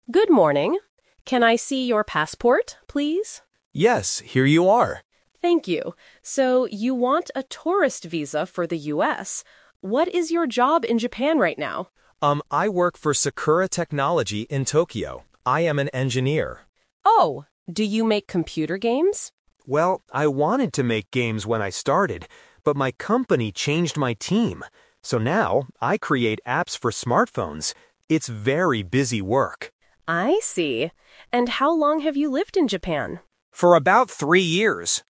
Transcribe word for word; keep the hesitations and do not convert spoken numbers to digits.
Good morning. Can I see your passport, please? Yes, here you are. Thank you. So, you want a tourist visa for the U S. What is your job in Japan right now? Um, I work for Sakura Technology in Tokyo. I am an engineer. Oh, do you make computer games? Well, I wanted to make games when I started, but my company changed my team. So now I create apps for smartphones. It's very busy work. I see. And how long have you lived in Japan? For about three years.